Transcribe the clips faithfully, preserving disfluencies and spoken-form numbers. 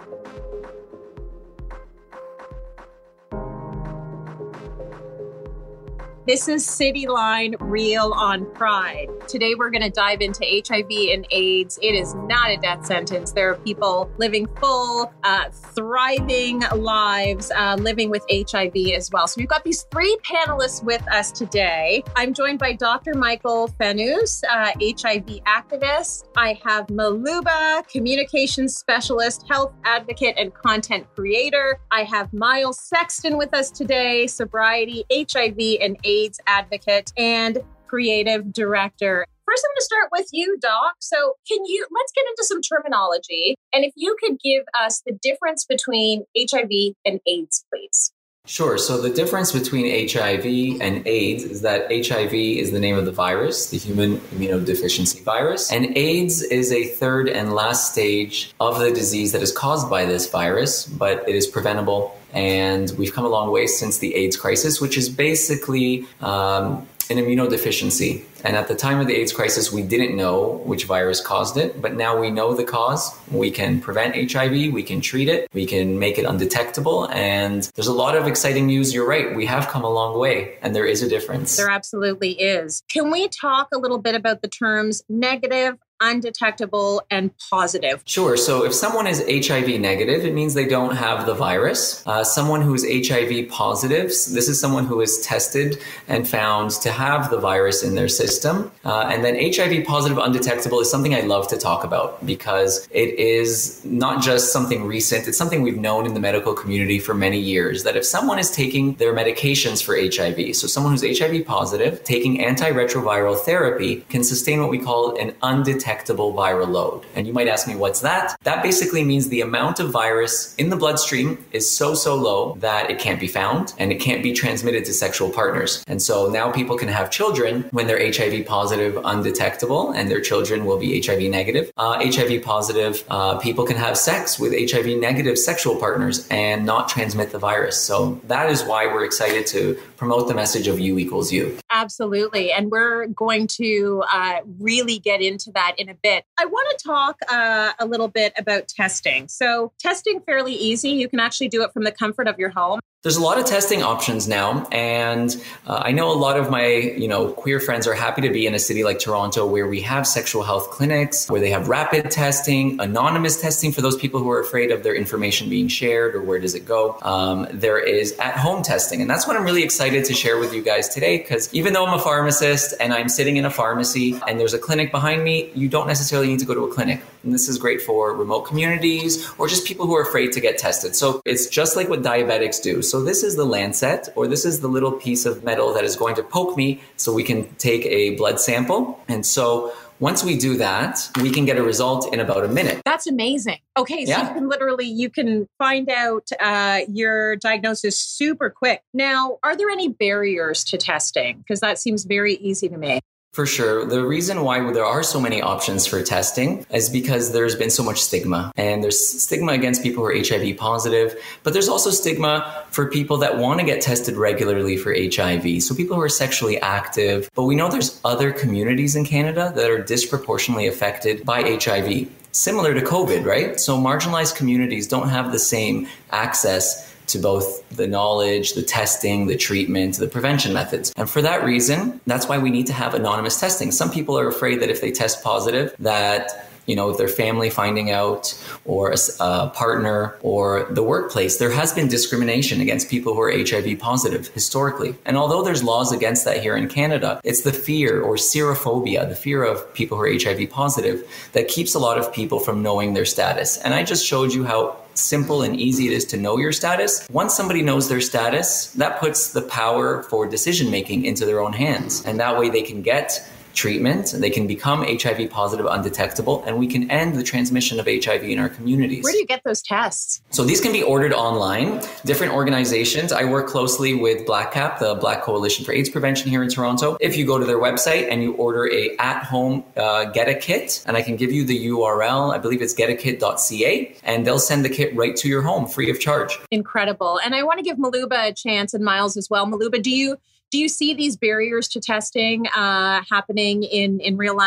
This is Cityline Real on Pride. Today we're going to dive into H I V and AIDS. It is not a death sentence. There are people living full, uh, thriving lives, uh, living with H I V as well. So we've got these three panelists with us today. I'm joined by Doctor Michael Fanous, uh, H I V activist. I have Maluba, communications specialist, health advocate, and content creator. I have Miles Sexton with us today, sobriety, H I V, and AIDS advocate and creative director. First, I'm going to start with you, Doc. So can you, let's get into some terminology. And if you could give us the difference between H I V and AIDS, please. Sure. So the difference between H I V and AIDS is that H I V is the name of the virus, the human immunodeficiency virus, and AIDS is a third and last stage of the disease that is caused by this virus, but it is preventable. And we've come a long way since the AIDS crisis, which is basically um, an immunodeficiency. And at the time of the AIDS crisis, we didn't know which virus caused it, but now we know the cause. We can prevent H I V, we can treat it, we can make it undetectable. And there's a lot of exciting news. You're right. We have come a long way and there is a difference. There absolutely is. Can we talk a little bit about the terms negative, undetectable, and positive? Sure. So if someone is H I V negative, it means they don't have the virus. Uh, someone who is H I V positive, this is someone who is tested and found to have the virus in their system. Uh, and then H I V positive undetectable is something I love to talk about because it is not just something recent. It's something we've known in the medical community for many years, that if someone is taking their medications for H I V, so someone who's H I V positive, taking antiretroviral therapy can sustain what we call an undetectable viral load. And you might ask me, what's that? That basically means the amount of virus in the bloodstream is so, so low that it can't be found and it can't be transmitted to sexual partners. And so now people can have children when they're H I V positive undetectable and their children will be H I V negative. Uh, H I V positive uh, people can have sex with H I V negative sexual partners and not transmit the virus. So that is why we're excited to promote the message of you equals you. Absolutely. And we're going to uh, really get into that in a bit. I want to talk uh, a little bit about testing. So testing fairly easy. You can actually do it from the comfort of your home. There's a lot of testing options now, and uh, I know a lot of my, you know, queer friends are happy to be in a city like Toronto where we have sexual health clinics, where they have rapid testing, anonymous testing for those people who are afraid of their information being shared or where does it go. Um, there is at-home testing, and that's what I'm really excited to share with you guys today, because even though I'm a pharmacist and I'm sitting in a pharmacy and there's a clinic behind me, you don't necessarily need to go to a clinic. And this is great for remote communities or just people who are afraid to get tested. So it's just like what diabetics do. So this is the lancet, or this is the little piece of metal that is going to poke me so we can take a blood sample. And so once we do that, we can get a result in about a minute. That's amazing. Okay, so yeah. you can literally, you can find out uh, your diagnosis super quick. Now, are there any barriers to testing? Because that seems very easy to me. For sure. The reason why there are so many options for testing is because there's been so much stigma, and there's stigma against people who are H I V positive, but there's also stigma for people that want to get tested regularly for H I V. So people who are sexually active, but we know there's other communities in Canada that are disproportionately affected by H I V. Similar to COVID, right? So marginalized communities don't have the same access to both the knowledge, the testing, the treatment, the prevention methods. And for that reason, that's why we need to have anonymous testing. Some people are afraid that if they test positive, that, you know, if their family finding out, or a, a partner, or the workplace, there has been discrimination against people who are H I V positive historically. And although there's laws against that here in Canada, it's the fear or serophobia, the fear of people who are H I V positive, that keeps a lot of people from knowing their status. And I just showed you how simple and easy it is to know your status. Once somebody knows their status, that puts the power for decision making into their own hands. And that way they can get treatment, they can become H I V positive undetectable, and we can end the transmission of H I V in our communities. Where do you get those tests? So these can be ordered online. Different organizations. I work closely with Black Cap, the Black Coalition for AIDS Prevention here in Toronto. If you go to their website and you order a at-home uh, Get a Kit, and I can give you the U R L, I believe it's get a kit dot c a, and they'll send the kit right to your home free of charge. Incredible. And I want to give Maluba a chance, and Miles as well. Maluba, do you Do you see these barriers to testing uh, happening in, in real life?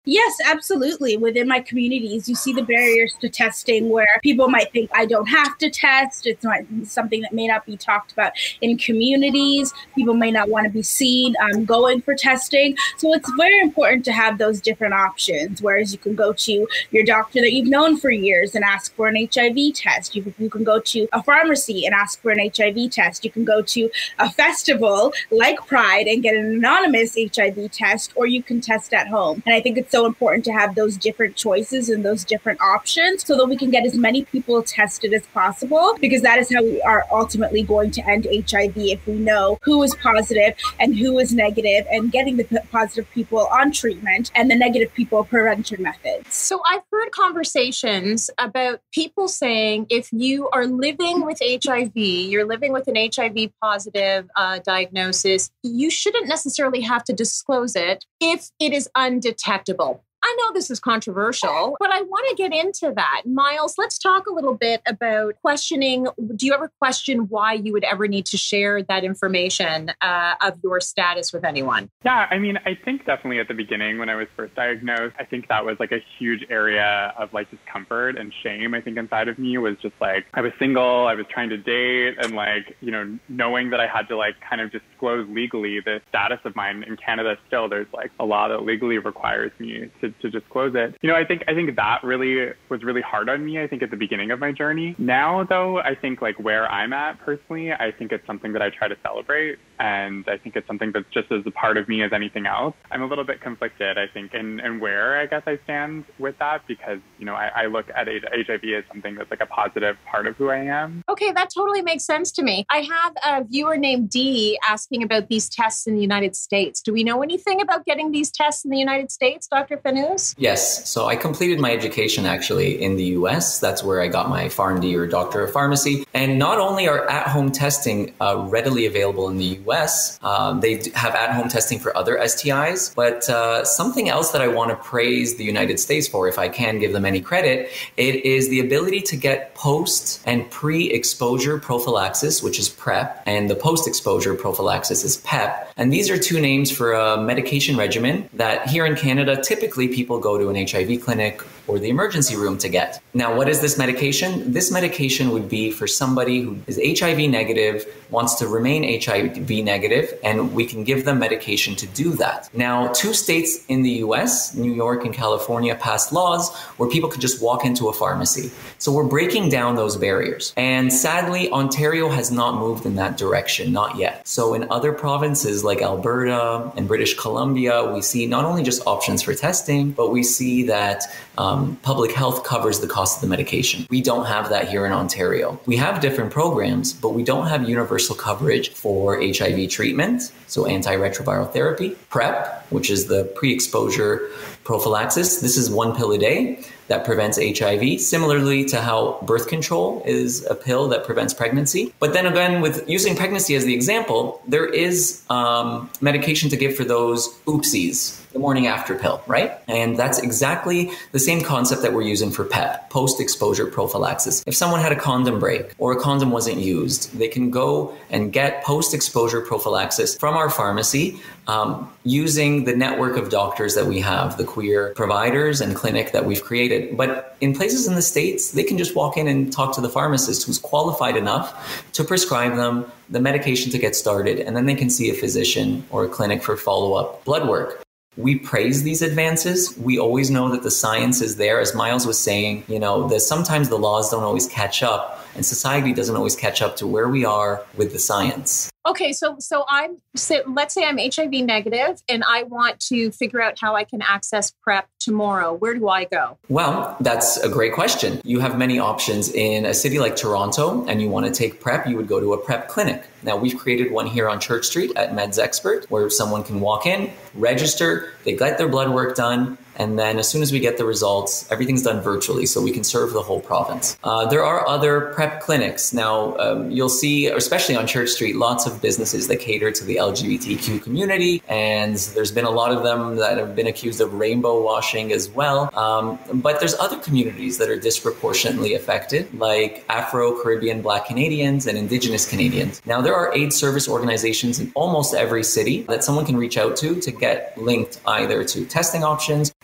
Yes, absolutely. Within my communities, you see the barriers to testing where people might think I don't have to test. It's not something that may not be talked about in communities. People may not want to be seen um, going for testing. So it's very important to have those different options, whereas you can go to your doctor that you've known for years and ask for an H I V test. You, you can go to a pharmacy and ask for an H I V test. You can go to a festival like Pride and get an anonymous H I V test, or you can test at home. And I think it's so important to have those different choices and those different options so that we can get as many people tested as possible, because that is how we are ultimately going to end H I V, if we know who is positive and who is negative, and getting the p- positive people on treatment and the negative people prevention methods. So I've heard conversations about people saying if you are living with H I V, you're living with an H I V positive uh, diagnosis, you shouldn't necessarily have to disclose it if it is undetectable. I know this is controversial, but I want to get into that. Miles, let's talk a little bit about questioning. Do you ever question why you would ever need to share that information uh, of your status with anyone? Yeah, I mean, I think definitely at the beginning when I was first diagnosed, I think that was like a huge area of like discomfort and shame. I think inside of me was just like, I was single, I was trying to date, and like, you know, knowing that I had to like kind of disclose legally the status of mine in Canada. Still, there's like a law that legally requires me to to disclose it. You know, I think I think that really was really hard on me, I think, at the beginning of my journey. Now, though, I think like where I'm at personally, I think it's something that I try to celebrate. And I think it's something that's just as a part of me as anything else. I'm a little bit conflicted, I think, in, in where I guess I stand with that, because, you know, I, I look at H I V as something that's like a positive part of who I am. Okay, that totally makes sense to me. I have a viewer named Dee asking about these tests in the United States. Do we know anything about getting these tests in the United States, Doctor Fanous? Yes. So I completed my education actually in the U S. That's where I got my PharmD or Doctor of Pharmacy. And not only are at-home testing uh, readily available in the U S, um, they have at-home testing for other S T Is. But uh, something else that I want to praise the United States for, if I can give them any credit, it is the ability to get post and pre-exposure prophylaxis, which is PrEP, and the post-exposure prophylaxis is PEP. And these are two names for a medication regimen that here in Canada, typically people go to an H I V clinic or the emergency room to get. Now, what is this medication? This medication would be for somebody who is H I V negative, wants to remain H I V negative, and we can give them medication to do that. Now, two states in the U S, New York and California, passed laws where people could just walk into a pharmacy. So we're breaking down those barriers. And sadly, Ontario has not moved in that direction, not yet. So in other provinces like Alberta and British Columbia, we see not only just options for testing, but we see that um, public health covers the cost of the medication. We don't have that here in Ontario. We have different programs, but we don't have universal coverage for H I V treatment, so antiretroviral therapy, PrEP, which is the pre-exposure prophylaxis. This is one pill a day that prevents H I V, similarly to how birth control is a pill that prevents pregnancy. But then again, with using pregnancy as the example, there is um, medication to give for those oopsies, the morning after pill, right? And that's exactly the same concept that we're using for PEP, post-exposure prophylaxis. If someone had a condom break or a condom wasn't used, they can go and get post-exposure prophylaxis from our pharmacy um, using the network of doctors that we have, the queer providers and clinic that we've created. But in places in the States, they can just walk in and talk to the pharmacist who's qualified enough to prescribe them the medication to get started, and then they can see a physician or a clinic for follow-up blood work. We praise these advances. We always know that the science is there. As Miles was saying, you know, that sometimes the laws don't always catch up, and society doesn't always catch up to where we are with the science. Okay, so so I'm so let's say I'm H I V negative and I want to figure out how I can access PrEP tomorrow. Where do I go? Well, that's a great question. You have many options. In a city like Toronto and you want to take PrEP, you would go to a PrEP clinic. Now, we've created one here on Church Street at Meds Expert where someone can walk in, register, they get their blood work done, and then as soon as we get the results, everything's done virtually, so we can serve the whole province. Uh, there are other PrEP clinics. Now, um, you'll see, especially on Church Street, lots of businesses that cater to the L G B T Q community, and there's been a lot of them that have been accused of rainbow washing as well. Um, but there's other communities that are disproportionately affected, like Afro-Caribbean Black Canadians and Indigenous Canadians. Now, there are AIDS service organizations in almost every city that someone can reach out to to get linked either to testing options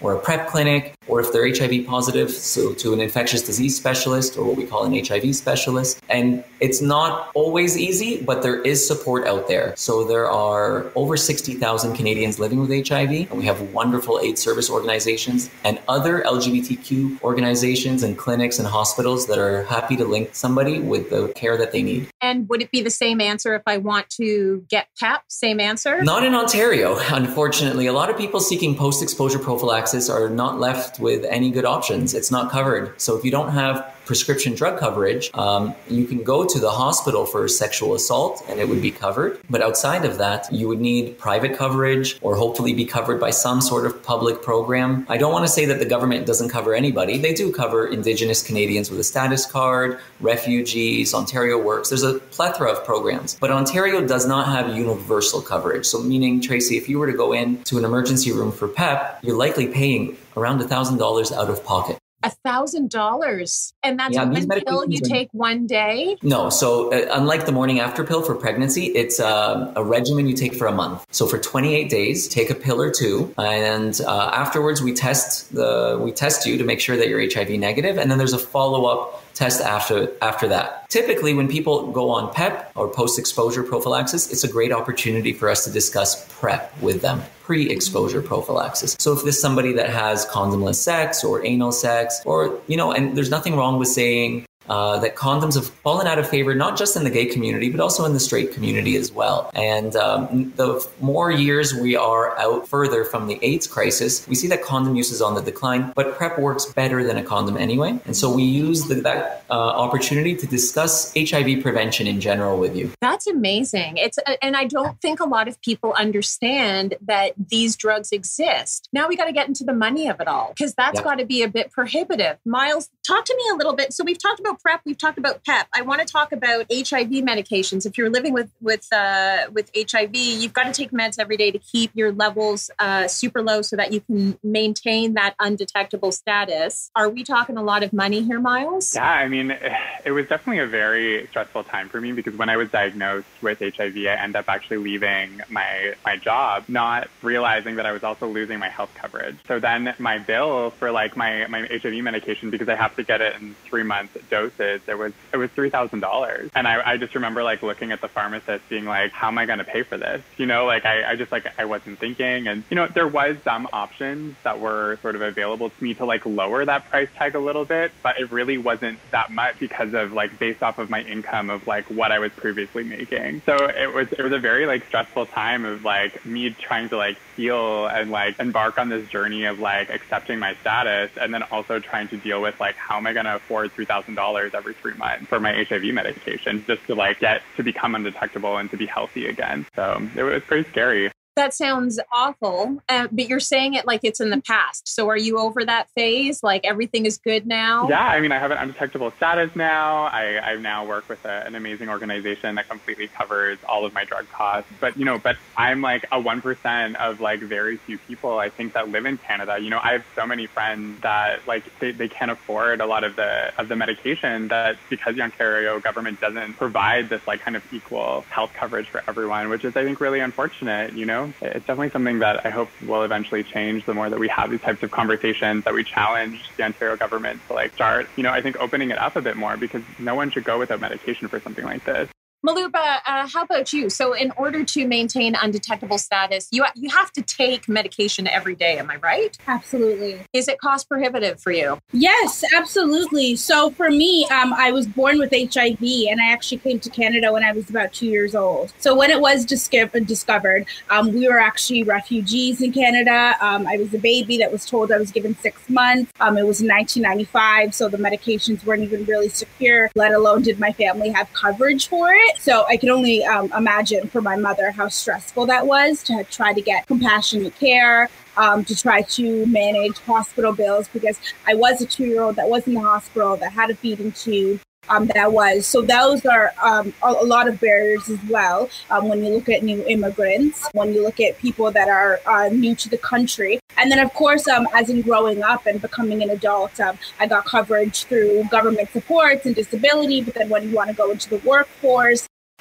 or a PrEP clinic, or if they're H I V positive, so to an infectious disease specialist or what we call an H I V specialist. And it's not always easy, but there is support out there. So there are over sixty thousand Canadians living with H I V, and we have wonderful AIDS service organizations and other L G B T Q organizations and clinics and hospitals that are happy to link somebody with the care that they need. And would it be the same answer if I want to get PEP? Same answer? Not in Ontario, unfortunately. A lot of people seeking post-exposure prophylaxis are not left with any good options. It's not covered. So if you don't have prescription drug coverage, um, you can go to the hospital for sexual assault and it would be covered. But outside of that, you would need private coverage or hopefully be covered by some sort of public program. I don't want to say that the government doesn't cover anybody. They do cover Indigenous Canadians with a status card, refugees, Ontario Works. There's a plethora of programs. But Ontario does not have universal coverage. So meaning, Tracy, if you were to go into an emergency room for PEP, you're likely paying around one thousand dollars out of pocket. A thousand dollars. And that's Yeah, one pill you take one day? No. So uh, unlike the morning after pill for pregnancy, it's uh, a regimen you take for a month. So for twenty-eight days, take a pill or two. And uh, afterwards, we test the we test you to make sure that you're H I V negative. And then there's a follow-up test after after that. Typically, when people go on PEP or post-exposure prophylaxis, it's a great opportunity for us to discuss PrEP with them, pre-exposure prophylaxis. So if this is somebody that has condomless sex or anal sex, or, you know, and there's nothing wrong with saying Uh, that condoms have fallen out of favor, not just in the gay community, but also in the straight community as well. And um, the more years we are out further from the AIDS crisis, we see that condom use is on the decline, but PrEP works better than a condom anyway. And so we use the, that uh, opportunity to discuss H I V prevention in general with you. That's amazing. It's uh, and I don't think a lot of people understand that these drugs exist. Now we got to get into the money of it all, because that's yeah. got to be a bit prohibitive. Miles, talk to me a little bit. So we've talked about PrEP, we've talked about PEP. I want to talk about H I V medications. If you're living with with uh, with H I V, you've got to take meds every day to keep your levels uh, super low so that you can maintain that undetectable status. Are we talking a lot of money here, Miles? Yeah, I mean, it was definitely a very stressful time for me, because when I was diagnosed with H I V, I ended up actually leaving my my job, not realizing that I was also losing my health coverage. So then my bill for like my, my H I V medication, because I have to get it in three months doses, it was it was three thousand dollars. And I, I just remember like looking at the pharmacist being like, how am I going to pay for this? You know, like I, I just like I wasn't thinking. And, you know, there was some options that were sort of available to me to like lower that price tag a little bit, but it really wasn't that much because of like based off of my income of like what I was previously making. So it was it was a very like stressful time of like me trying to like heal and like embark on this journey of like accepting my status, and then also trying to deal with like how am I going to afford three thousand dollars every three months for my H I V medication just to like get to become undetectable and to be healthy again. So it was pretty scary. That sounds awful, uh, but you're saying it like it's in the past. So are you over that phase? Like everything is good now? Yeah, I mean, I have an undetectable status now. I, I now work with a, an amazing organization that completely covers all of my drug costs. But, you know, but I'm like a one percent of like very few people, I think, that live in Canada. You know, I have so many friends that like they, they can't afford a lot of the of the medication, that because the Ontario government doesn't provide this like kind of equal health coverage for everyone, which is, I think, really unfortunate, you know? It's definitely something that I hope will eventually change the more that we have these types of conversations, that we challenge the Ontario government to like start, you know, I think opening it up a bit more, because no one should go without medication for something like this. Maluba, uh, how about you? So in order to maintain undetectable status, you you have to take medication every day. Am I right? Absolutely. Is it cost prohibitive for you? Yes, absolutely. So for me, um, I was born with H I V, and I actually came to Canada when I was about two years old. So when it was discovered, discovered um, we were actually refugees in Canada. Um, I was a baby that was told I was given six months. Um, it was in nineteen ninety-five, so the medications weren't even really secure, let alone did my family have coverage for it. So I can only um, imagine for my mother how stressful that was to try to get compassionate care, um, to try to manage hospital bills, because I was a two-year-old that was in the hospital, that had a feeding tube. Um, that was. So those are um, a, a lot of barriers as well. Um, when you look at new immigrants, when you look at people that are uh, new to the country. And then, of course, um, as in growing up and becoming an adult, um, I got coverage through government supports and disability. But then when you want to go into the workforce,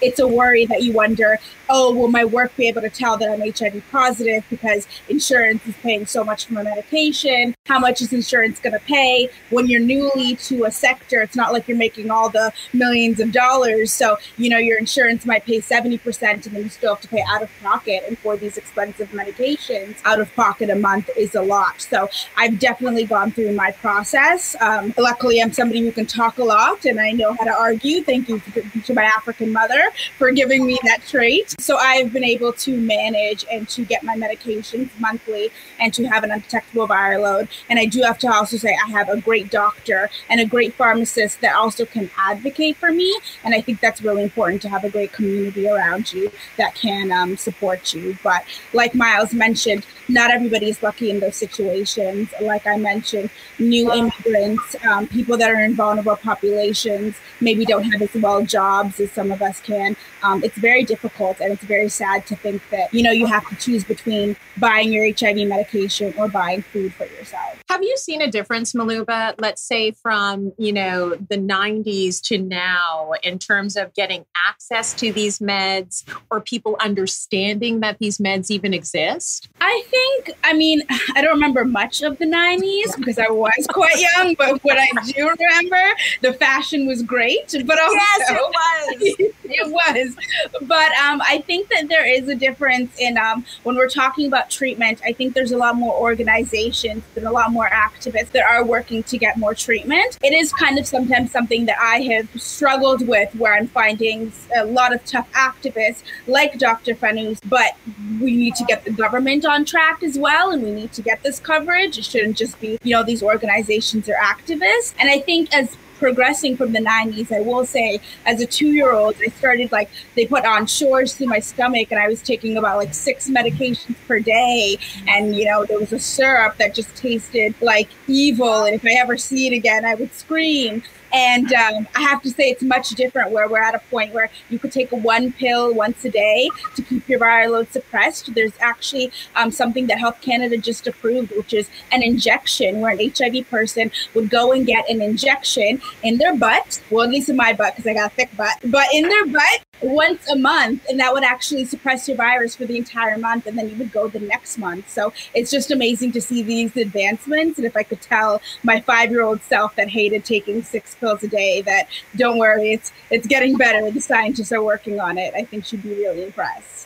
it's a worry that you wonder, oh, will my work be able to tell that I'm H I V positive because insurance is paying so much for my medication? How much is insurance going to pay? When you're newly to a sector, it's not like you're making all the millions of dollars. So, you know, your insurance might pay seventy percent and then you still have to pay out of pocket. And for these expensive medications, out of pocket a month is a lot. So I've definitely gone through my process. Um, luckily, I'm somebody who can talk a lot and I know how to argue. Thank you to my African mother for giving me that trait. So I've been able to manage and to get my medications monthly and to have an undetectable viral load. And I do have to also say I have a great doctor and a great pharmacist that also can advocate for me. And I think that's really important to have a great community around you that can um, support you. But like Miles mentioned, not everybody is lucky in those situations. Like I mentioned, new immigrants, um, people that are in vulnerable populations, maybe don't have as well jobs as some of us can. Um, it's very difficult and it's very sad to think that, you know, you have to choose between buying your H I V medication or buying food for yourself. Have you seen a difference, Maluba, let's say from, you know, the nineties to now in terms of getting access to these meds or people understanding that these meds even exist? I think, I mean, I don't remember much of the nineties because I was quite young, but what I do remember, the fashion was great. But also, yes, it was. It was. But um, I think that there is a difference in um, when we're talking about treatment. I think there's a lot more organizations and a lot more activists that are working to get more treatment. It is kind of sometimes something that I have struggled with where I'm finding a lot of tough activists like Doctor Fanous, but we need to get the government on track as well. And we need to get this coverage. It shouldn't just be, you know, these organizations or activists. And I think as progressing from the nineties, I will say, as a two-year-old, I started like, they put on shores through my stomach and I was taking about like six medications per day. And, you know, there was a syrup that just tasted like evil. And if I ever see it again, I would scream. And um, I have to say it's much different where we're at a point where you could take a one pill once a day to keep your viral load suppressed. There's actually um, something that Health Canada just approved, which is an injection where an H I V person would go and get an injection in their butt, well, at least in my butt because I got a thick butt, but in their butt once a month. And that would actually suppress your virus for the entire month. And then you would go the next month. So it's just amazing to see these advancements. And if I could tell my five-year-old self that hated taking six pills a day that don't worry, it's it's getting better. The scientists are working on it. I think she'd be really impressed.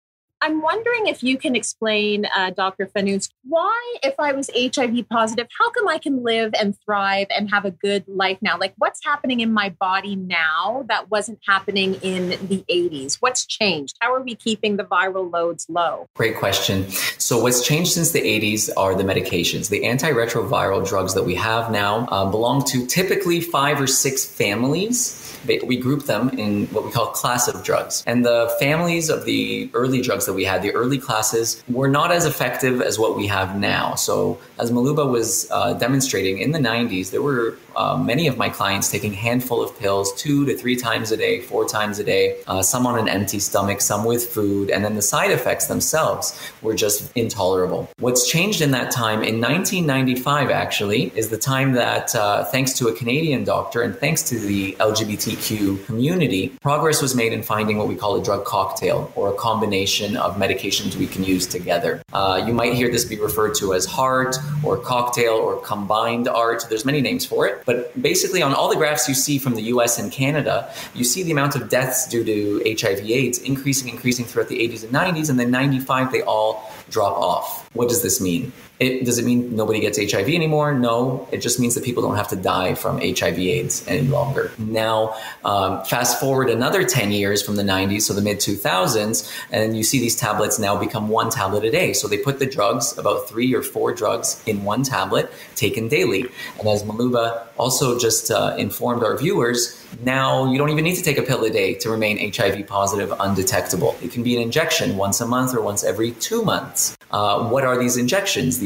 I'm wondering if you can explain, uh, Doctor Fanous, why, if I was H I V positive, how come I can live and thrive and have a good life now? Like, what's happening in my body now that wasn't happening in the eighties? What's changed? How are we keeping the viral loads low? Great question. So what's changed since the eighties are the medications. The antiretroviral drugs that we have now uh, belong to typically five or six families. We group them in what we call class of drugs. And the families of the early drugs that we had, the early classes, were not as effective as what we have now. So as Maluba was uh, demonstrating, in the nineties, there were uh, many of my clients taking a handful of pills two to three times a day, four times a day, uh, some on an empty stomach, some with food. And then the side effects themselves were just intolerable. What's changed in that time, in nineteen ninety-five actually, is the time that uh, thanks to a Canadian doctor and thanks to the L G B T Q community, progress was made in finding what we call a drug cocktail, or a combination of medications we can use together. Uh, you might hear this be referred to as HAART or cocktail or combined ART. There's many names for it. But basically on all the graphs you see from the U S and Canada, you see the amount of deaths due to H I V AIDS increasing, increasing throughout the eighties and nineties, and then ninety-five, they all drop off. What does this mean? It, does it mean nobody gets H I V anymore? No, it just means that people don't have to die from H I V AIDS any longer. Now, um, fast forward another ten years from the nineties, so the mid two thousands, and you see these tablets now become one tablet a day. So they put the drugs, about three or four drugs in one tablet, taken daily. And as Maluba also just uh, informed our viewers, now you don't even need to take a pill a day to remain H I V positive undetectable. It can be an injection once a month or once every two months. Uh, what are these injections? These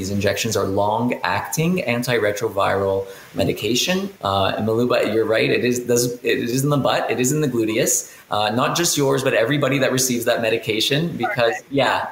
these injections are long-acting antiretroviral medication. Uh, and Maluba, you're right. It is does it is in the butt. It is in the gluteus. Uh, not just yours, but everybody that receives that medication. Because yeah,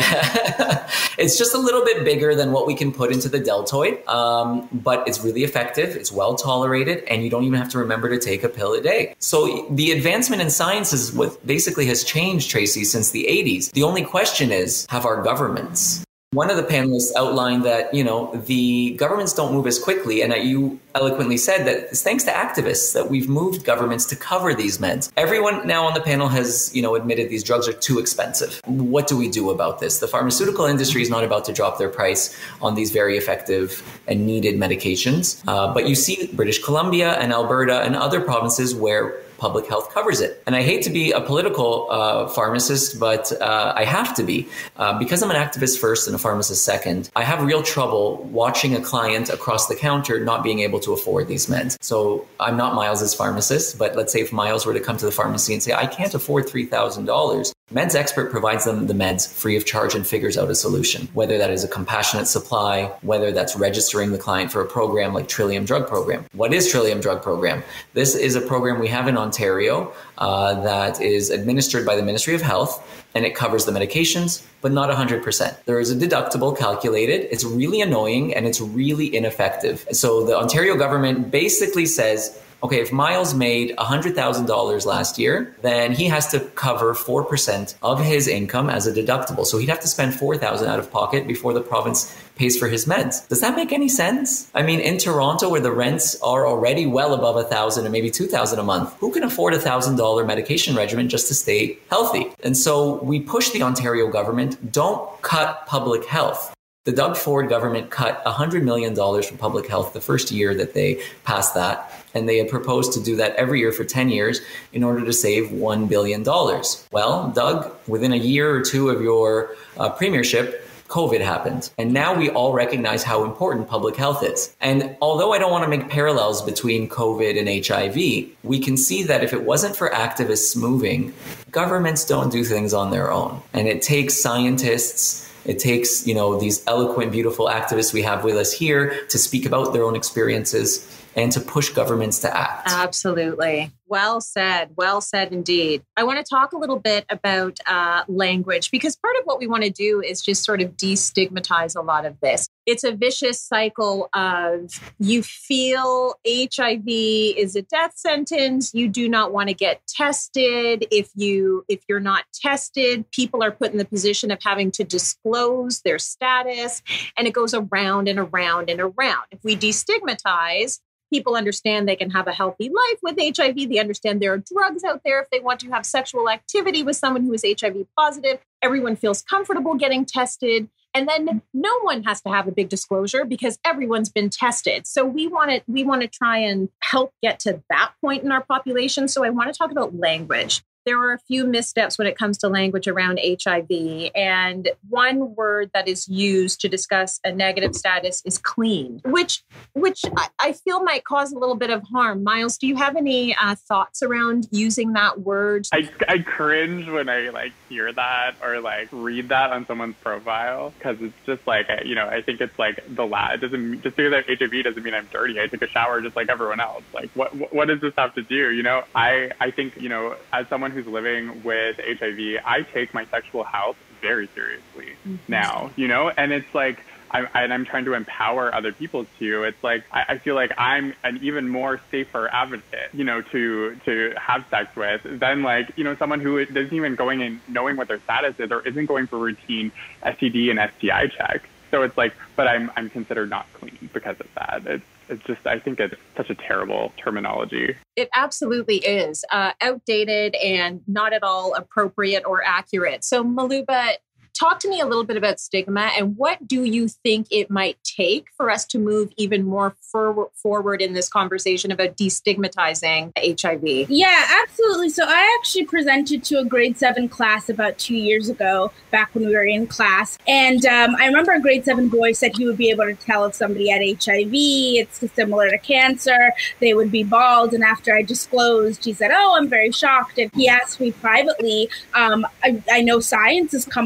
yeah, it's just a little bit bigger than what we can put into the deltoid. Um, but it's really effective. It's well tolerated, and you don't even have to remember to take a pill a day. So the advancement in science is what basically has changed, Tracy, since the eighties. The only question is, have our governments? One of the panelists outlined that, you know, the governments don't move as quickly. And you eloquently said that it's thanks to activists that we've moved governments to cover these meds. Everyone now on the panel has, you know, admitted these drugs are too expensive. What do we do about this? The pharmaceutical industry is not about to drop their price on these very effective and needed medications. Uh, but you see British Columbia and Alberta and other provinces where public health covers it. And I hate to be a political uh, pharmacist, but uh, I have to be. Uh, because I'm an activist first and a pharmacist second, I have real trouble watching a client across the counter not being able to afford these meds. So I'm not Miles's pharmacist, but let's say if Miles were to come to the pharmacy and say, I can't afford three thousand dollars, Meds Expert provides them the meds free of charge and figures out a solution, whether that is a compassionate supply, whether that's registering the client for a program like Trillium Drug Program. What is Trillium Drug Program? This is a program we have in Ontario uh, that is administered by the Ministry of Health, and it covers the medications, but not one hundred percent. There is a deductible calculated. It's really annoying and it's really ineffective. So the Ontario government basically says, okay, if Miles made one hundred thousand dollars last year, then he has to cover four percent of his income as a deductible. So he'd have to spend four thousand dollars out of pocket before the province pays for his meds. Does that make any sense? I mean, in Toronto, where the rents are already well above one thousand dollars and maybe two thousand dollars a month, who can afford a one thousand dollars medication regimen just to stay healthy? And so we push the Ontario government, don't cut public health. The Doug Ford government cut one hundred million dollars from public health the first year that they passed that. And they had proposed to do that every year for ten years in order to save one billion dollars. Well, Doug, within a year or two of your uh, premiership, COVID happened. And now we all recognize how important public health is. And although I don't want to make parallels between COVID and H I V, we can see that if it wasn't for activists moving, governments don't do things on their own. And it takes scientists, it takes, you know, these eloquent, beautiful activists we have with us here to speak about their own experiences and to push governments to act. Absolutely. Well said. Well said indeed. I want to talk a little bit about uh, language, because part of what we want to do is just sort of destigmatize a lot of this. It's a vicious cycle of you feel H I V is a death sentence. You do not want to get tested. If you, if you're not tested, people are put in the position of having to disclose their status, and it goes around and around and around. If we destigmatize, people understand they can have a healthy life with H I V. They understand there are drugs out there if they want to have sexual activity with someone who is H I V positive. Everyone feels comfortable getting tested. And then no one has to have a big disclosure because everyone's been tested. So we want to we want to try and help get to that point in our population. So I want to talk about language. There are a few missteps when it comes to language around H I V. And one word that is used to discuss a negative status is clean, which which I feel might cause a little bit of harm. Miles, do you have any uh, thoughts around using that word? I, I cringe when I like hear that or like read that on someone's profile, because it's just like, you know, I think it's like the la it doesn't just because I have H I V doesn't mean I'm dirty. I take a shower just like everyone else. Like what what does this have to do? You know, I, I think, you know, as someone who's living with H I V, I take my sexual health very seriously mm-hmm. now, you know, and it's like, I'm, and I'm trying to empower other people to. It's like, I, I feel like I'm an even more safer advocate, you know, to, to have sex with than like, you know, someone who isn't even going and knowing what their status is or isn't going for routine S T D and S T I checks. So it's like, but I'm, I'm considered not clean because of that. It's, It's just, I think it's such a terrible terminology. It absolutely is uh, outdated and not at all appropriate or accurate. So Maluba, talk to me a little bit about stigma, and what do you think it might take for us to move even more for- forward in this conversation about destigmatizing H I V? Yeah, absolutely. So I actually presented to a grade seven class about two years ago, back when we were in class. And um, I remember a grade seven boy said he would be able to tell if somebody had H I V. It's similar to cancer. They would be bald. And after I disclosed, he said, oh, I'm very shocked. And he asked me privately, um, I, I know science has come a long way.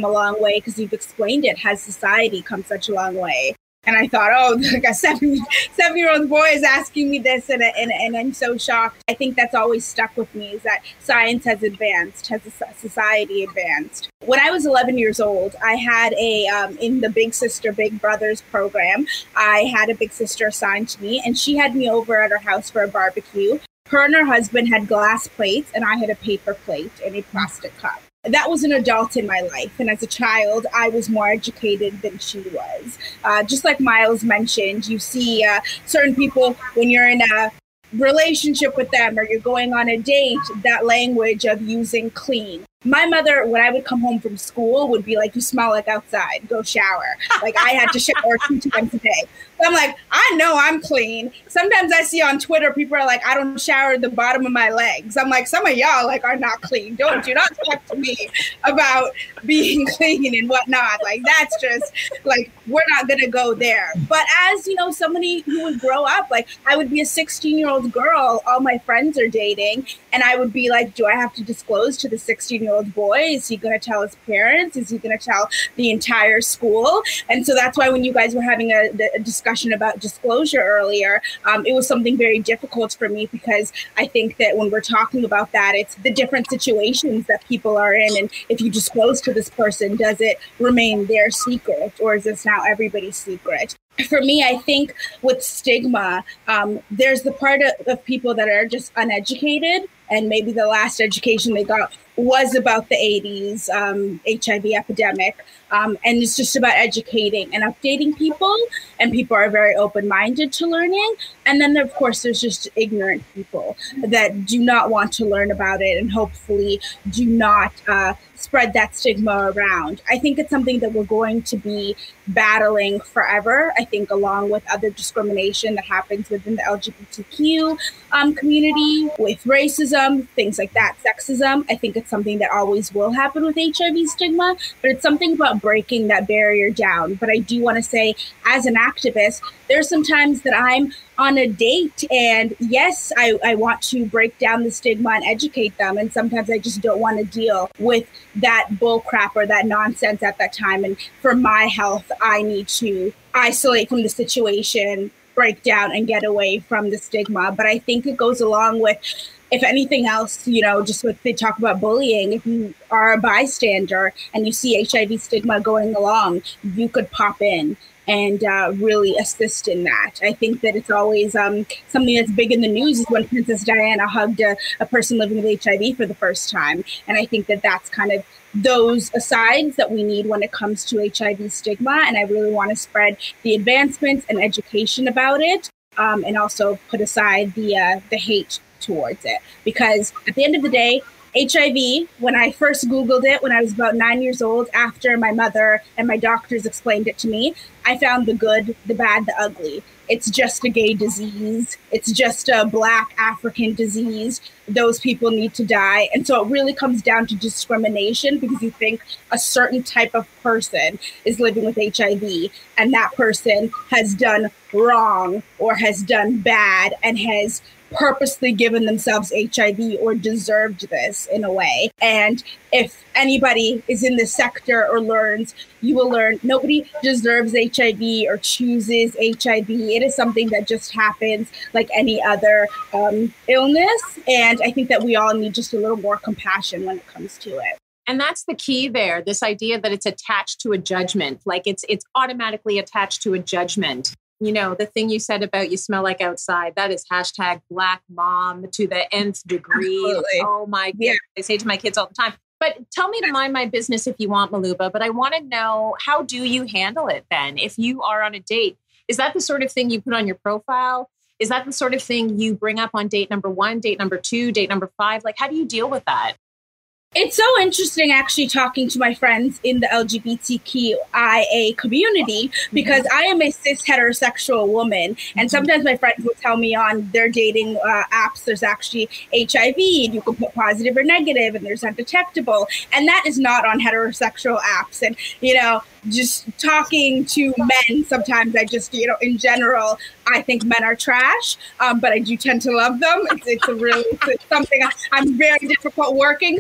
way, because you've explained it, has society come such a long way? And I thought, oh, like a seven, seven-year-old boy is asking me this, and, and, and I'm so shocked. I think that's always stuck with me, is that science has advanced, has society advanced. When I was eleven years old, I had a, um, in the Big Sister, Big Brothers program, I had a big sister assigned to me, and she had me over at her house for a barbecue. Her and her husband had glass plates, and I had a paper plate and a plastic cup. That was an adult in my life. And as a child, I was more educated than she was. Uh, just like Miles mentioned, you see uh, certain people, when you're in a relationship with them or you're going on a date, that language of using clean. My mother, when I would come home from school, would be like, you smell like outside, go shower. Like I had to shower two times a day. So I'm like, I know I'm clean. Sometimes I see on Twitter, people are like, I don't shower the bottom of my legs. I'm like, some of y'all like are not clean. Don't, do not talk to me about being clean and whatnot. Like that's just like, we're not going to go there. But as, you know, somebody who would grow up, like I would be a sixteen year old girl, all my friends are dating. And I would be like, do I have to disclose to the sixteen year old boy? Is he going to tell his parents? Is he going to tell the entire school? And so that's why when you guys were having a, a discussion about disclosure earlier, um, it was something very difficult for me, because I think that when we're talking about that, it's the different situations that people are in. And if you disclose to this person, does it remain their secret, or is this now everybody's secret? For me, I think with stigma, um, there's the part of, of people that are just uneducated, and maybe the last education they got was about the eighties um, H I V epidemic. Um, and it's just about educating and updating people, and people are very open-minded to learning. And then, of course, there's just ignorant people that do not want to learn about it and hopefully do not uh, spread that stigma around. I think it's something that we're going to be battling forever. I think along with other discrimination that happens within the L G B T Q um, community, with racism, things like that, sexism, I think it's something that always will happen with H I V stigma, but it's something about breaking that barrier down. But I do want to say, as an activist, there's some times that I'm on a date, and yes, I, I want to break down the stigma and educate them. And sometimes I just don't want to deal with that bull crap or that nonsense at that time. And for my health, I need to isolate from the situation, break down, and get away from the stigma. But I think it goes along with, if anything else, you know, just what they talk about bullying, if you are a bystander and you see H I V stigma going along, you could pop in and uh, really assist in that. I think that it's always um, something that's big in the news is when Princess Diana hugged a, a person living with H I V for the first time. And I think that that's kind of those asides that we need when it comes to H I V stigma. And I really want to spread the advancements and education about it, um, and also put aside the uh, the hate towards it. Because at the end of the day, H I V, when I first Googled it when I was about nine years old, after my mother and my doctors explained it to me, I found the good, the bad, the ugly. It's just a gay disease. It's just a Black African disease. Those people need to die. And so it really comes down to discrimination, because you think a certain type of person is living with H I V and that person has done wrong or has done bad and has purposely given themselves H I V or deserved this in a way. And if anybody is in this sector or learns, you will learn nobody deserves H I V or chooses H I V. It is something that just happens like any other um, illness. And I think that we all need just a little more compassion when it comes to it. And that's the key there, this idea that it's attached to a judgment, like it's it's automatically attached to a judgment. You know, the thing you said about you smell like outside, that is hashtag Black mom to the nth degree. Absolutely. Oh my God. Yeah. I say to my kids all the time, but tell me to mind my business if you want, Maluba, but I want to know, how do you handle it then? If you are on a date, is that the sort of thing you put on your profile? Is that the sort of thing you bring up on date number one, date number two, date number five? Like, how do you deal with that? It's so interesting actually talking to my friends in the L G B T Q I A community, because I am a cis heterosexual woman. And sometimes my friends will tell me on their dating uh, apps, there's actually H I V and you can put positive or negative and there's undetectable. And that is not on heterosexual apps. And, you know, just talking to men, sometimes I just, you know, in general, I think men are trash, um, but I do tend to love them. It's, it's a really it's something I'm very difficult working through.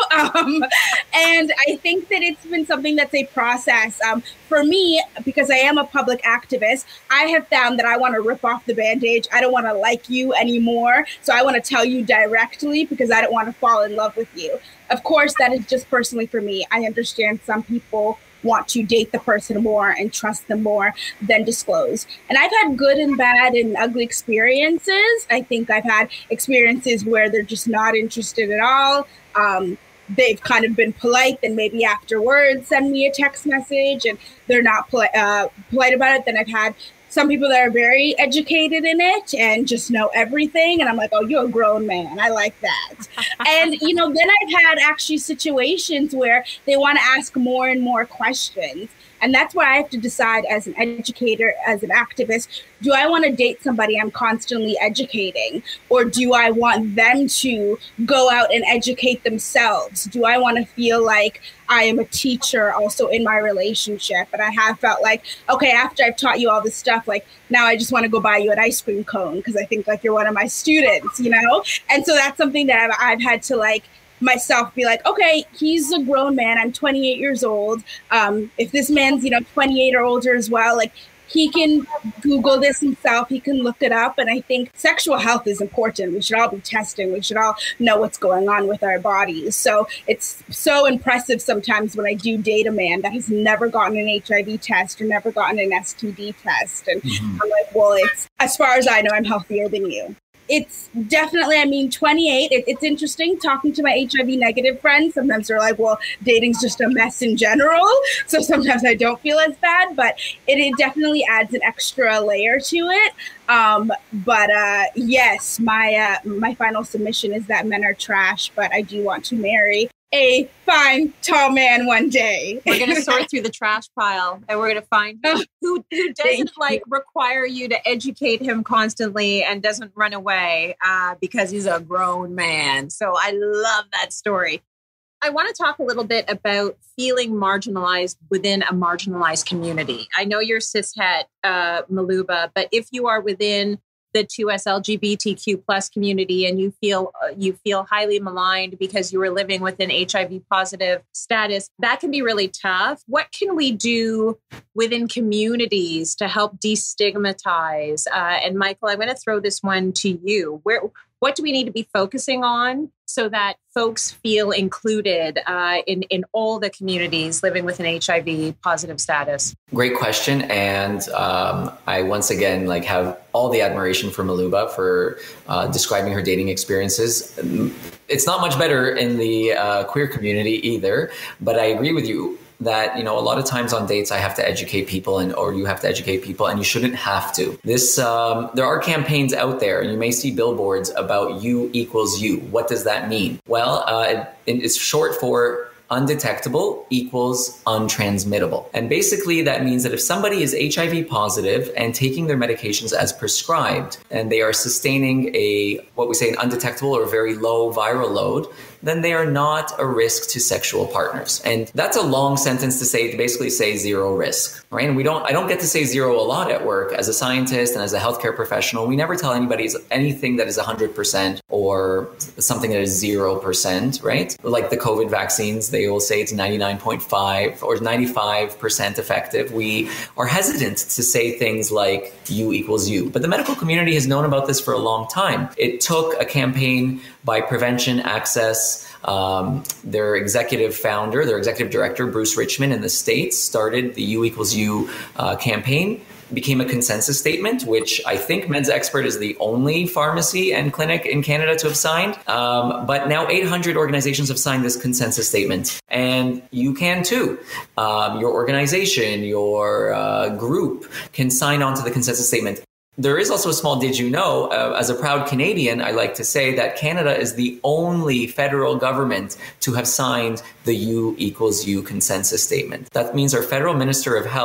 Um, and I think that it's been something that's a process. Um, for me, because I am a public activist, I have found that I want to rip off the bandage. I don't want to like you anymore. So I want to tell you directly because I don't want to fall in love with you. Of course, that is just personally for me. I understand some people want to date the person more and trust them more than disclose. And I've had good and bad and ugly experiences. I think I've had experiences where they're just not interested at all. Um, they've kind of been polite, then maybe afterwards send me a text message and they're not poli- uh, polite about it. Then I've had some people that are very educated in it and just know everything. And I'm like, oh, you're a grown man. I like that. And, you know, then I've had actually situations where they want to ask more and more questions. And that's why I have to decide as an educator, as an activist, do I want to date somebody I'm constantly educating? Or do I want them to go out and educate themselves? Do I want to feel like I am a teacher also in my relationship? And I have felt like, okay, after I've taught you all this stuff, like now I just want to go buy you an ice cream cone because I think like you're one of my students, you know? And so that's something that I've, I've had to like myself be like, okay, he's a grown man. I'm twenty-eight years old. Um, if this man's, you know, twenty-eight or older as well, like he can Google this himself. He can look it up. And I think sexual health is important. We should all be testing. We should all know what's going on with our bodies. So it's so impressive sometimes when I do date a man that has never gotten an H I V test or never gotten an S T D test. And mm-hmm. I'm like, well, it's as far as I know, I'm healthier than you. It's definitely, I mean, twenty-eight, it, it's interesting talking to my H I V negative friends. Sometimes they're like, well, dating's just a mess in general. So sometimes I don't feel as bad, but it, it definitely adds an extra layer to it. Um, but uh, yes, my uh, my final submission is that men are trash, but I do want to marry a fine, tall man one day. We're going to sort through the trash pile and we're going to find who, who, who doesn't like require you to educate him constantly and doesn't run away uh, because he's a grown man. So I love that story. I want to talk a little bit about feeling marginalized within a marginalized community. I know you're cishet, uh, Maluba, but if you are within the two S L G B T Q plus community and you feel uh, you feel highly maligned because you were living with an H I V positive status, that can be really tough. What can we do within communities to help destigmatize? Uh, and Michael, I'm going to throw this one to you. Where what do we need to be focusing on so that folks feel included uh, in, in all the communities living with an H I V positive status? Great question. And um, I once again like have all the admiration for Maluba for uh, describing her dating experiences. It's not much better in the uh, queer community either, but I agree with you that, you know, a lot of times on dates, I have to educate people and, or you have to educate people and you shouldn't have to. This, um, there are campaigns out there and you may see billboards about you equals you. What does that mean? Well, uh, it, it's short for undetectable equals untransmittable. And basically that means that if somebody is H I V positive and taking their medications as prescribed and they are sustaining a, what we say, an undetectable or very low viral load, then they are not a risk to sexual partners. And that's a long sentence to say, to basically say zero risk, right? And we don't, I don't get to say zero a lot at work as a scientist and as a healthcare professional. We never tell anybody anything that is one hundred percent or something that is zero percent, right? Like the COVID vaccines, they will say it's ninety-nine point five or ninety-five percent effective. We are hesitant to say things like you equals you. But the medical community has known about this for a long time. It took a campaign by Prevention Access. Um, their executive founder, their executive director, Bruce Richmond in the States, started the You Equals You uh, campaign, became a consensus statement, which I think Meds Expert is the only pharmacy and clinic in Canada to have signed. Um, but now eight hundred organizations have signed this consensus statement. And you can too. Um, your organization, your uh, group can sign on to the consensus statement. There is also a small did you know, uh, as a proud Canadian, I like to say that Canada is the only federal government to have signed the You Equals You consensus statement. That means our federal Minister of Health,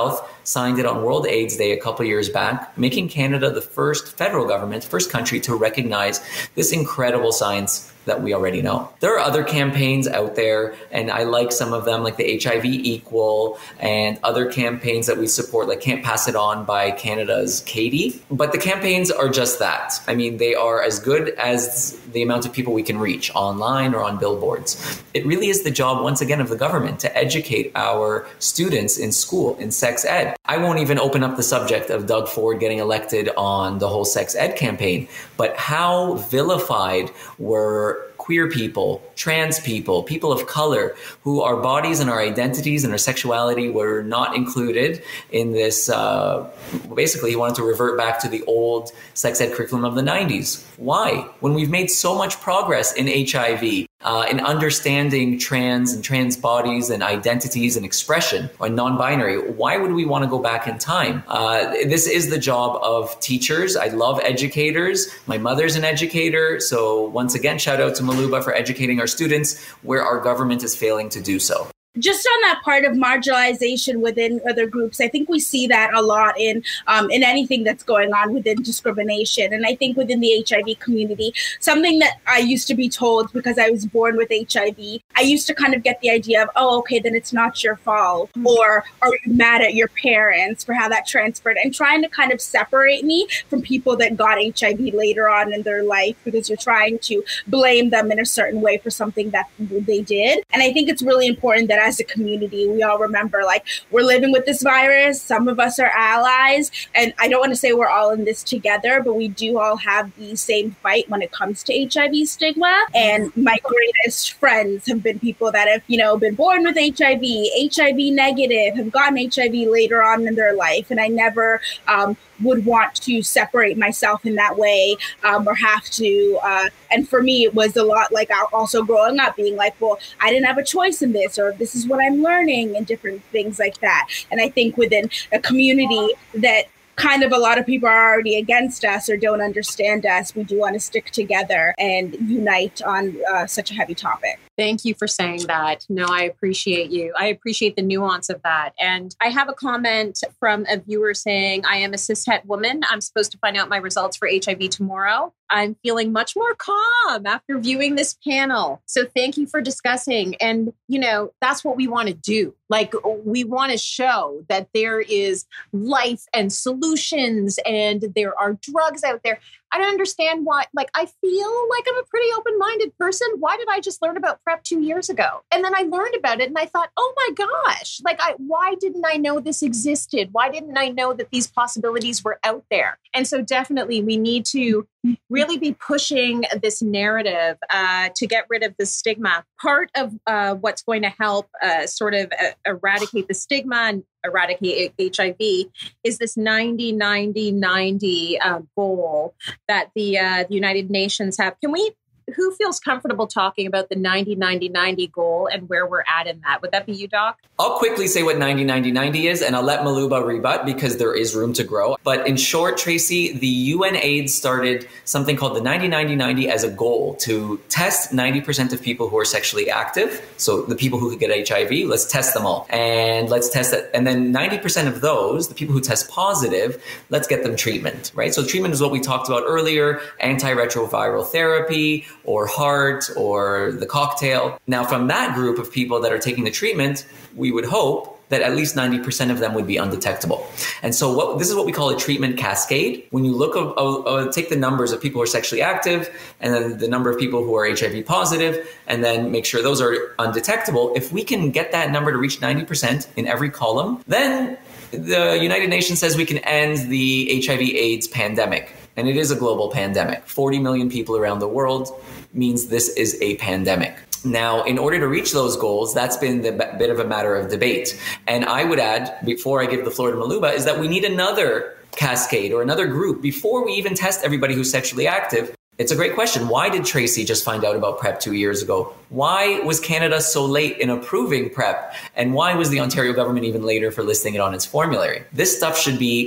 signed it on World AIDS Day a couple years back, making Canada the first federal government, first country to recognize this incredible science that we already know. There are other campaigns out there, and I like some of them, like the H I V Equal and other campaigns that we support, like Can't Pass It On by Canada's Katie. But the campaigns are just that. I mean, they are as good as the amount of people we can reach online or on billboards. It really is the job, once again, of the government to educate our students in school, in sex ed. I won't even open up the subject of Doug Ford getting elected on the whole sex ed campaign, but how vilified were queer people, trans people, people of color, who our bodies and our identities and our sexuality were not included in this. Uh, basically, he wanted to revert back to the old sex ed curriculum of the nineties. Why? When we've made so much progress in H I V, uh, in understanding trans and trans bodies and identities and expression, or non-binary, why would we want to go back in time? Uh, this is the job of teachers. I love educators. My mother's an educator. So once again, shout out to Maluba for educating our students where our government is failing to do so. Just on that part of marginalization within other groups, I think we see that a lot in um, in anything that's going on within discrimination. And I think within the H I V community, something that I used to be told because I was born with H I V, I used to kind of get the idea of, oh, okay, then it's not your fault. Mm-hmm. Or are you mad at your parents for how that transferred? And trying to kind of separate me from people that got H I V later on in their life because you're trying to blame them in a certain way for something that they did. And I think it's really important that as a community, we all remember, like, we're living with this virus. Some of us are allies. And I don't want to say we're all in this together, but we do all have the same fight when it comes to H I V stigma. And my greatest friends have been people that have, you know, been born with H I V, H I V negative, have gotten H I V later on in their life. And I never um, would want to separate myself in that way um, or have to. Uh, and for me, it was a lot like also growing up being like, well, I didn't have a choice in this, or this is what I'm learning, and different things like that. And I think within a community that kind of a lot of people are already against us or don't understand us, we do want to stick together and unite on uh, such a heavy topic. Thank you for saying that. No, I appreciate you. I appreciate the nuance of that. And I have a comment from a viewer saying, I am a cishet woman. I'm supposed to find out my results for H I V tomorrow. I'm feeling much more calm after viewing this panel. So thank you for discussing. And, you know, that's what we want to do. Like, we want to show that there is life and solutions and there are drugs out there. I don't understand why, like, I feel like I'm a pretty open-minded person. Why did I just learn about PrEP two years ago? And then I learned about it and I thought, oh my gosh, like, I, why didn't I know this existed? Why didn't I know that these possibilities were out there? And so definitely we need to really be pushing this narrative uh, to get rid of the stigma. Part of uh, what's going to help uh, sort of uh, eradicate the stigma and eradicate H I V is this ninety ninety ninety uh, goal that the, uh, the United Nations have. Can we, who feels comfortable talking about the ninety ninety ninety goal and where we're at in that? Would that be you, Doc? I'll quickly say what ninety ninety ninety is, and I'll let Maluba rebut because there is room to grow. But in short, Tracy, the U N AIDS started something called the ninety ninety ninety as a goal to test ninety percent of people who are sexually active. So the people who could get H I V, let's test them all. And let's test that. And then ninety percent of those, the people who test positive, let's get them treatment, right? So treatment is what we talked about earlier, antiretroviral therapy, or HAART, or the cocktail. Now, from that group of people that are taking the treatment, we would hope that at least ninety percent of them would be undetectable. And so what, this is what we call a treatment cascade. When you look, uh, uh, take the numbers of people who are sexually active, and then the number of people who are H I V positive, and then make sure those are undetectable. If we can get that number to reach ninety percent in every column, then the United Nations says we can end the H I V AIDS pandemic. And it is a global pandemic. forty million people around the world means this is a pandemic. Now, in order to reach those goals, that's been the b- bit of a matter of debate. And I would add, before I give the floor to Maluba, is that we need another cascade or another group before we even test everybody who's sexually active. It's a great question. Why did Tracy just find out about PrEP two years ago? Why was Canada so late in approving PrEP? And why was the Ontario government even later for listing it on its formulary? This stuff should be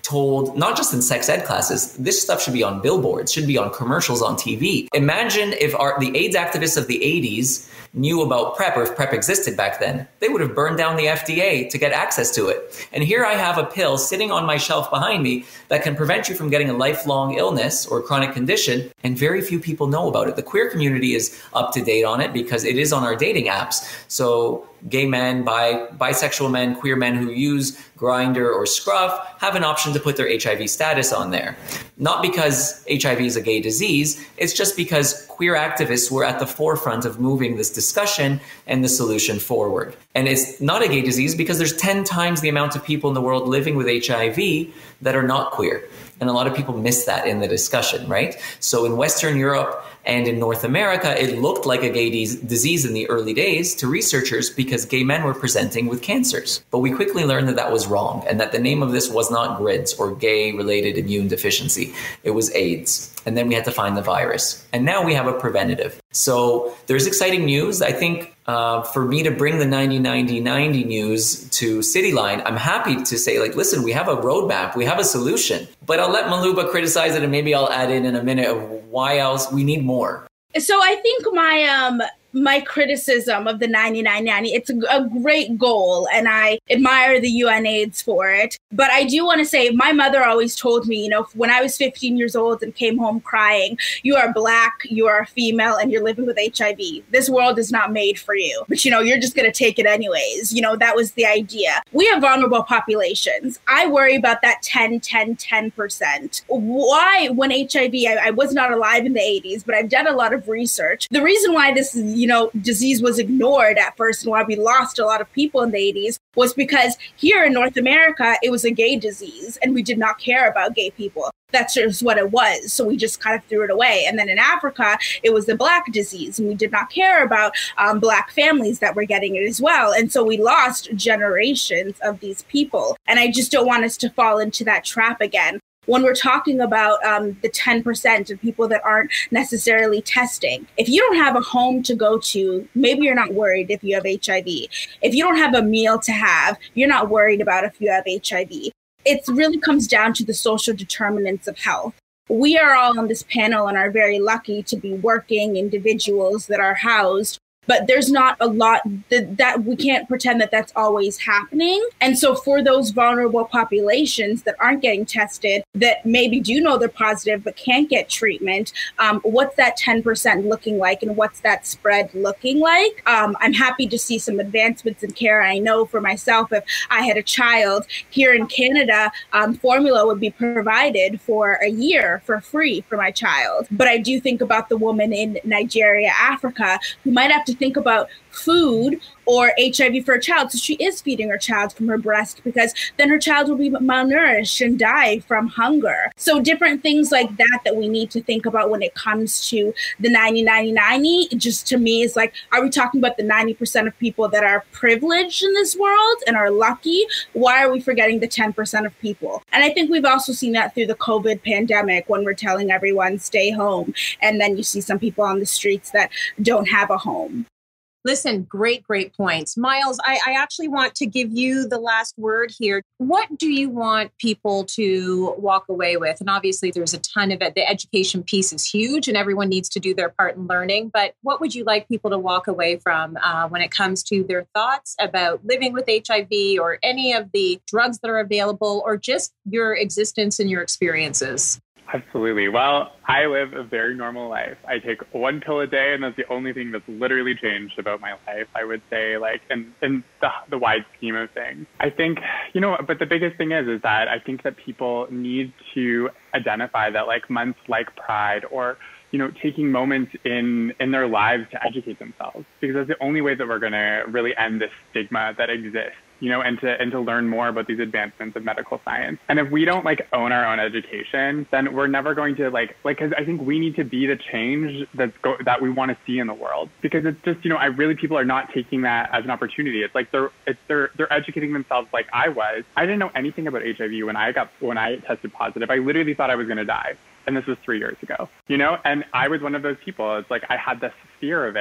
told, not just in sex ed classes, this stuff should be on billboards, should be on commercials on T V. Imagine if our, the AIDS activists of the eighties knew about PrEP, or if PrEP existed back then. They would have burned down the F D A to get access to it. And here I have a pill sitting on my shelf behind me that can prevent you from getting a lifelong illness or chronic condition, and very few people know about it. The queer community is up to date on it because it is on our dating apps. So gay men, bi, bisexual men, queer men who use Grindr or Scruff have an option to put their H I V status on there. Not because H I V is a gay disease, it's just because queer activists were at the forefront of moving this discussion and the solution forward. And it's not a gay disease because there's ten times the amount of people in the world living with H I V that are not queer. And a lot of people miss that in the discussion, right? So in Western Europe and in North America, it looked like a gay de- disease in the early days to researchers because gay men were presenting with cancers. But we quickly learned that that was wrong and that the name of this was not GRIDS, or gay-related immune deficiency. It was AIDS. And then we had to find the virus. And now we have a preventative. So there's exciting news. I think uh, for me to bring the ninety ninety ninety news to CityLine, I'm happy to say, like, listen, we have a roadmap, we have a solution. But I'll let Maluba criticize it, and maybe I'll add in in a minute of why else we need more. So I think my um my criticism of the ninety-nine ninety, it's a, a great goal, and I admire the U N AIDS for it. But I do want to say, my mother always told me, you know, when I was fifteen years old and came home crying, you are Black, you are a female, and you're living with H I V. This world is not made for you, but, you know, you're just going to take it anyways. You know, that was the idea. We have vulnerable populations. I worry about that ten, ten, ten percent. Why, when H I V, I, I was not alive in the eighties, but I've done a lot of research. The reason why this, you know, disease was ignored at first and why we lost a lot of people in the eighties was because here in North America, it was a gay disease and we did not care about gay people. That's just what it was. So we just kind of threw it away. And then in Africa, it was the Black disease, and we did not care about um, Black families that were getting it as well. And so we lost generations of these people. And I just don't want us to fall into that trap again. When we're talking about um, the ten percent of people that aren't necessarily testing, if you don't have a home to go to, maybe you're not worried if you have H I V. If you don't have a meal to have, you're not worried about if you have H I V. It really comes down to the social determinants of health. We are all on this panel and are very lucky to be working individuals that are housed, but there's not a lot that, that we can't pretend that that's always happening. And so for those vulnerable populations that aren't getting tested, that maybe do know they're positive but can't get treatment, um, what's that ten percent looking like, and what's that spread looking like? Um, I'm happy to see some advancements in care. I know for myself, if I had a child here in Canada, um, formula would be provided for a year for free for my child. But I do think about the woman in Nigeria, Africa, who might have to think about food or H I V for a child. So she is feeding her child from her breast, because then her child will be malnourished and die from hunger. So different things like that that we need to think about when it comes to the ninety ninety ninety. Just to me is like, are we talking about the ninety percent of people that are privileged in this world and are lucky? Why are we forgetting the ten percent of people? And I think we've also seen that through the COVID pandemic, when we're telling everyone stay home, and then you see some people on the streets that don't have a home. Listen, great, great points. Miles, I, I actually want to give you the last word here. What do you want people to walk away with? And obviously there's a ton of it. The education piece is huge and everyone needs to do their part in learning. But what would you like people to walk away from uh, when it comes to their thoughts about living with H I V, or any of the drugs that are available, or just your existence and your experiences? Absolutely. Well, I live a very normal life. I take one pill a day, and that's the only thing that's literally changed about my life, I would say, like, in, in the, the wide scheme of things. I think, you know, but the biggest thing is, is that I think that people need to identify that, like, months like Pride, or, you know, taking moments in, in their lives to educate themselves, because that's the only way that we're going to really end this stigma that exists. You know, and to and to learn more about these advancements of medical science. And if we don't like own our own education, then we're never going to like like because I think we need to be the change that's go, that we want to see in the world. Because it's just, you know, I really people are not taking that as an opportunity. It's like they're it's they're they're educating themselves like I was. I didn't know anything about H I V when I got when I tested positive. I literally thought I was going to die. And this was three years ago, you know, and I was one of those people. It's like I had this fear of it.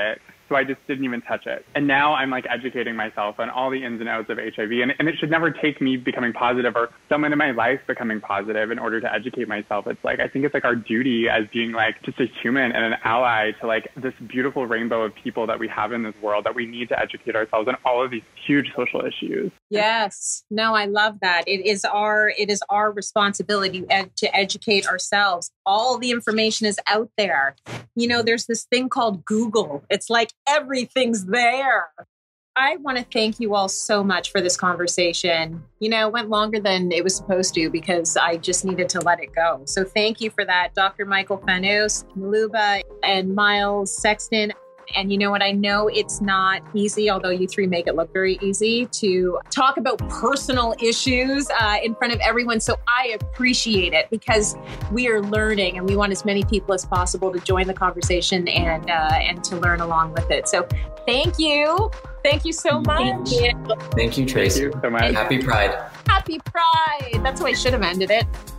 So I just didn't even touch it. And now I'm like educating myself on all the ins and outs of H I V. And, and it should never take me becoming positive or someone in my life becoming positive in order to educate myself. It's like, I think it's like our duty as being like just a human and an ally to like this beautiful rainbow of people that we have in this world, that we need to educate ourselves on all of these huge social issues. Yes. No, I love that. It is our, it is our responsibility ed- to educate ourselves. All the information is out there. You know, there's this thing called Google. It's like everything's there. I want to thank you all so much for this conversation. You know, it went longer than it was supposed to because I just needed to let it go. So thank you for that, Doctor Michael Fanos, Maluba, and Miles Sexton. And you know what? I know it's not easy, although you three make it look very easy, to talk about personal issues uh, in front of everyone. So I appreciate it because we are learning and we want as many people as possible to join the conversation and uh, and to learn along with it. So thank you. Thank you so much. Thank you, Thank you Tracy. Thank you so much. Happy Pride. Happy Pride. That's how I should have ended it.